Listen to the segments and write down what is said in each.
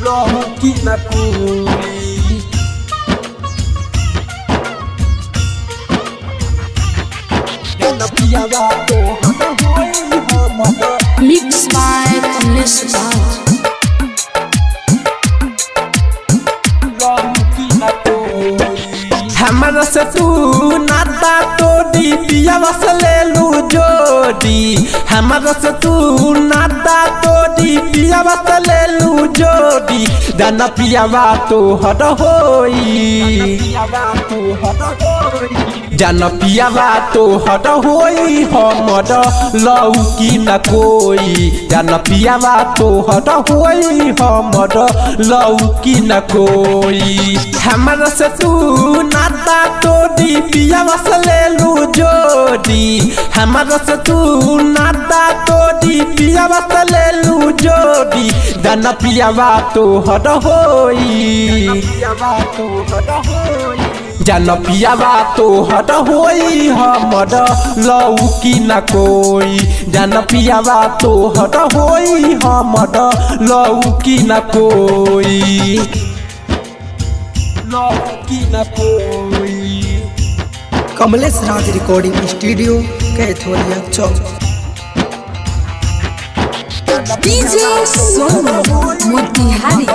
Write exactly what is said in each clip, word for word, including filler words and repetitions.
रहू की न कोई Mixed by Kamlesh Raj. हमारा से तू नाता तोड़ी पिया बस ले लू जोड़ी हमारा से तू नाता तोड़ी पिया बस ले लू जोड़ी दाना पिया बा तो हट होई जाना पिया बा तो हट होई हमर लौकी न कोई जाना पिया बा तो हट होई हमर लौकी न कोई हमारा से तू नाता तोड़ी पिया बस ले लू जोड़ी हमारा से तू नाता तोड़ी पिया बस ले लू जोड़ी दाना पिया बा तो हट होई जाना पिया बा तो हट होई हमर लौकी न कोई जाना पिया बा तो हट होई हमर लौकी न कोई लौकी न कोई कमलेश राज रिकॉर्डिंग स्टूडियो कैथोलिया चौक D J Sonu Motihari.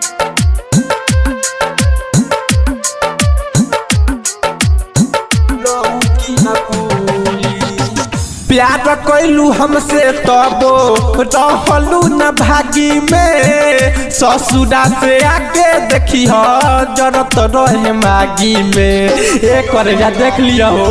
प्यार कैलू हमसे तबो रहलू न भागी में ससुरा से आगे देखी हो जरत रहे मागी में एक जा देख लिया हो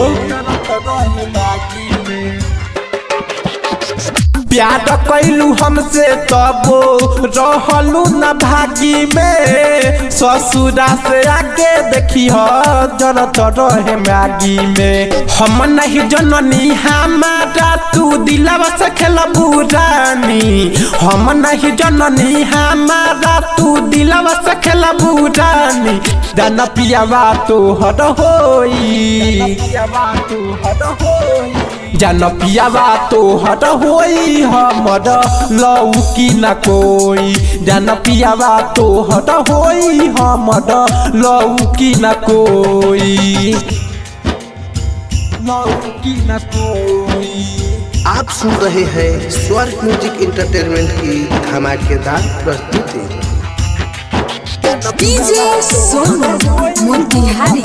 प्यार कैलू हमसे तबो रहलू न भागी में ससुरा से आगे देखी हो जरत रहे मागी में हम नहीं जननी हमारा तू दिलवा से खेलबू रानी हम नहीं जननी हमारा तू दिलवा से खेलबू रानी दाना पियावा तो हट होई जाना पियावा तो हट होई हमर लौकी न कोई जाना पियावा तो हट होई हमर लौकी न कोई लौकी न कोई। आप सुन रहे हैं स्वर्ग म्यूजिक इंटरटेनमेंट की धमाकेदार प्रस्तुति। D J Sonu Motihari.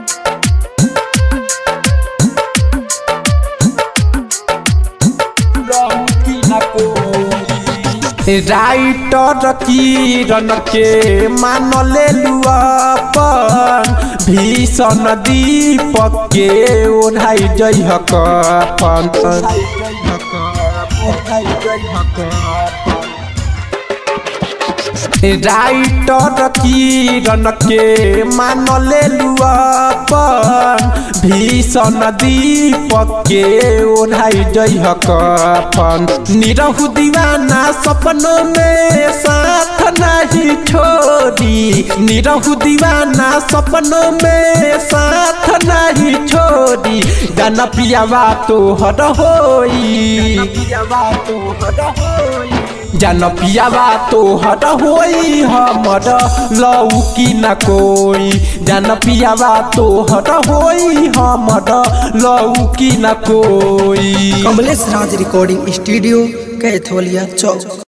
Writer Kiran के मान ले अपन भीषण दीपक के ओढ़ाई जई हकन राइटर किरण के मान ले अपन भीषण दीपक के ओढ़ाई जई हकन निरहु दीवाना सपनों में साथ नहीं छोड़ी निरहु दीवाना सपनों में साथ नहीं छोड़ी गाना पियावा तो हट होई जाना पियावा तो हट होई हमर लौकी न कोई जाना पियावा तो हट होई हमर लौकी न कोई। कमलेश राज रिकॉर्डिंग स्टूडियो कैथोलिया चौक।